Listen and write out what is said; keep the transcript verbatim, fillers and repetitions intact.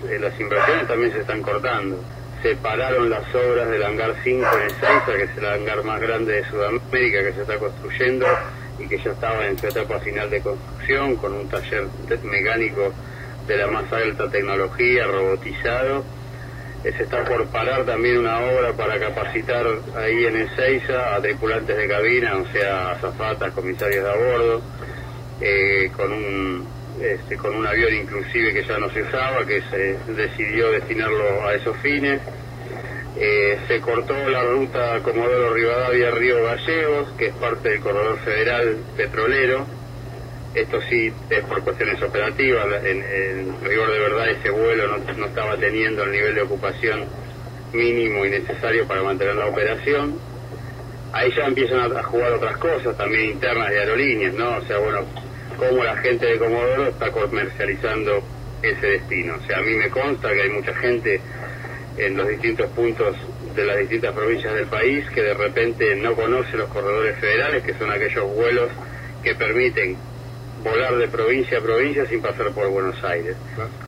eh, las inversiones también se están cortando. Se pararon las obras del hangar cinco en Ezeiza, que es el hangar más grande de Sudamérica, que se está construyendo y que ya estaba en su etapa final de construcción, con un taller mecánico de la más alta tecnología, robotizado. Eh, se está por parar también una obra para capacitar ahí en Ezeiza a tripulantes de cabina, o sea, azafatas, comisarios de a bordo, eh, con un este, con un avión inclusive que ya no se usaba, que se decidió destinarlo a esos fines. Eh, se cortó la ruta Comodoro Rivadavia-Río Gallegos, que es parte del corredor federal petrolero. Esto sí es por cuestiones operativas. En, en rigor de verdad, ese vuelo no, no estaba teniendo el nivel de ocupación mínimo y necesario para mantener la operación. Ahí ya empiezan a, a jugar otras cosas también internas de aerolíneas, ¿no? O sea, bueno, cómo la gente de Comodoro está comercializando ese destino. O sea, a mí me consta que hay mucha gente en los distintos puntos de las distintas provincias del país que de repente no conoce los corredores federales, que son aquellos vuelos que permiten volar de provincia a provincia sin pasar por Buenos Aires.